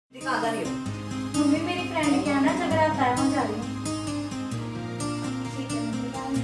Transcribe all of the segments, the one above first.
दिखा रही हो? मम्मी मेरी फ्रेंड के यहाँ ना जगराता है, वहाँ जा रही हूँ। ठीक है mummy, bye.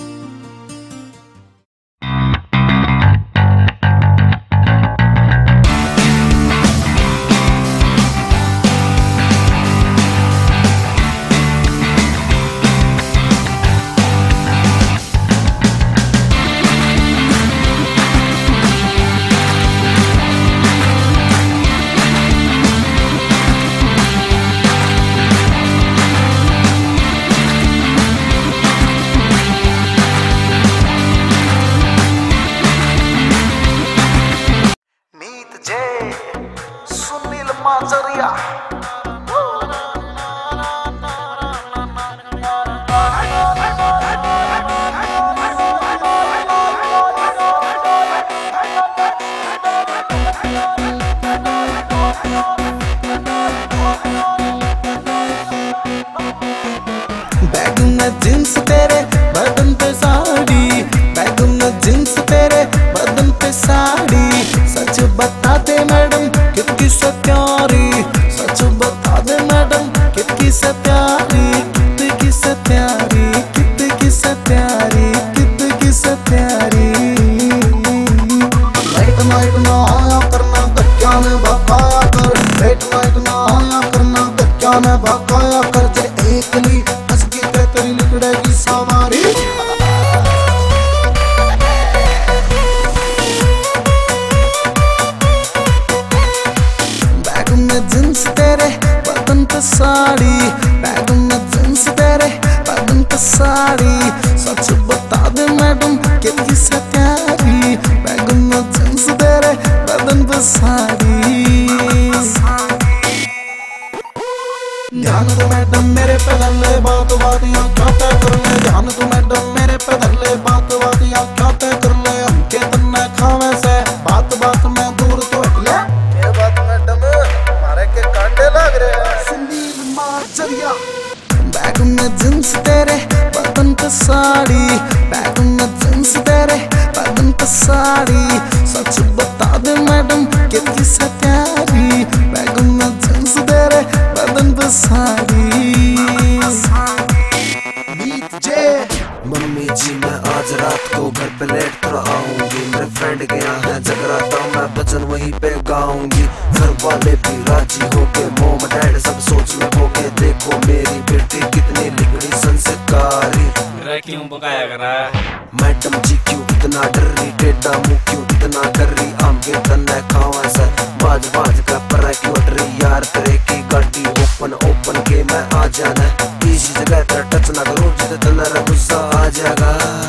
Sunil Majaria bag में जींस तेरे बदन पे साड़ी, बैग में जींस तेरे बदन पे साड़ी। सच बता दे मैडम कितनी से प्यारी, सच बता दे मैडम कितनी से प्यारी, कितनी से प्यारी, कितनी से प्यारी, कितनी से प्यारी। लेट नाइट ना आया करना धक्का में भगाया कर, लेट नाइट ना आया करना धक्का में भगाया कर। जे एक ली हंस की तेरी लिकड़ेगी सवारी। बैग में जींस तेरे बदन पे साड़ी, बैग में जींस तेरे बदन पे साड़ी। सच बता दे मैडम कितनी से प्यारी, बैग में जींस तेरे बदन पे साड़ी। ध्यान तो मैडम मेरे पे धर ले, बात बातियां क्या तय कर ले। ध्यान तो मैडम मेरे पे धर ले, बात बातियां क्या तय कर ले। हमके तन्ने खावे से बात बात में दूर तो हट ले। ये बात मैडम हमारे के कांटे लग रहे हैं। सुनील माजरिया बैग में जींस तेरे बदन पे साड़ी, बैग में जींस तेरे बदन पे साड़ी। सच बता दे मैडम कितनी से प्यारी, बैग में जींस तेरे बदन पे साड़ी। मम्मी जी मैं आज रात को घर पे लेट कर आऊंगी, मेरे फ्रेंड के यहाँ है जगराता, मैं भजन वहीं पे गाऊंगी। घर वाले भी राजी होके, मोम डैड सब सोच में होके। देखो मेरी बेटी कितनी लिगड़ी संस्कारी, क्यों पकाया करा। मैडम जी क्यों इतना डर रही, टेढ़ा मुंह क्यों इतना कर रही। आम के तन्ने खावा सा बाज बाज का पर क्यों अट रही। यार तेरे की गाड़ी ओपन ओपन के मैं आ जाना, इसी जगह पर टच ना करूं जिसे तेरा गुस्सा आ जाएगा।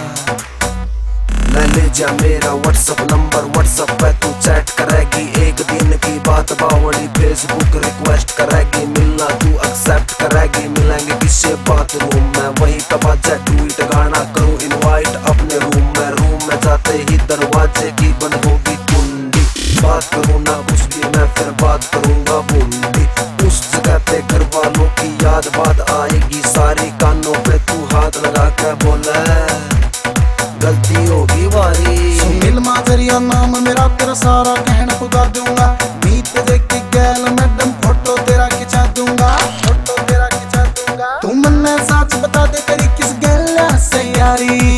ले ले जा मेरा व्हाट्सएप नंबर, व्हाट्सएप पे तू चैट करेगी। एक दिन की बात बावड़ी फेसबुक रिक्वेस्ट करेगी। मिलना तू एक्सेप्ट करेगी, मिलेंगे किससे बाथरूम में। वहीं पे बाजा ट्वीट गाना करूं इनवाइट अपने रूम में। रूम में जाते ही दरवाजे की बंद होगी कुंडी। बात करूं ना उसकी मैं फिर बात करूंगा बूंदी। उस जगह पे घर वालों की याद बात आएगी सारी। कानों पे तू हाथ लगा के बोले गलती होगी वारी। सुनील माजरिया नाम मेरा, तेरा सारा कहना पुगा दूंगा। मीत देख के गैल मैडम फोटो तेरा खिंचा दूंगा, फोटो तेरा खिंचा दूंगा। तू मन्ने सच बता दे तेरी किस गैल से यारी।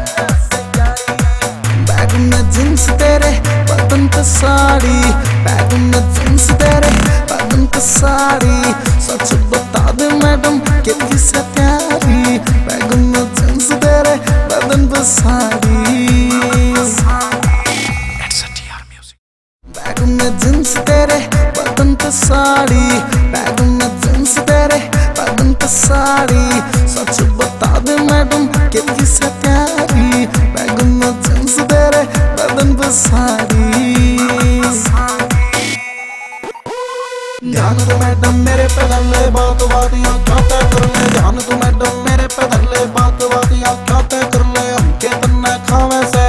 बैग में जींस तेरे बदन पे साड़ी, बैग में जींस तेरे बदन पे साड़ी। सच बता दे मैडम कितनी से प्यारी, बैग में जींस तेरे बदन पे साड़ी। बैग में जींस तेरे बदन पे साड़ी, बैग में जींस तेरे बदन पे साड़ी। सच बता दे मैडम कितनी से प्यारी, बैग में जींस तेरे बदन पे साड़ी। ध्यान तो मैडम मेरे पे धर ले, बात बातियां क्या तय कर ले। ध्यान तो मैडम मेरे पे धर ले, बात बातियां क्या तय कर ले। हमके तन्ने खावे से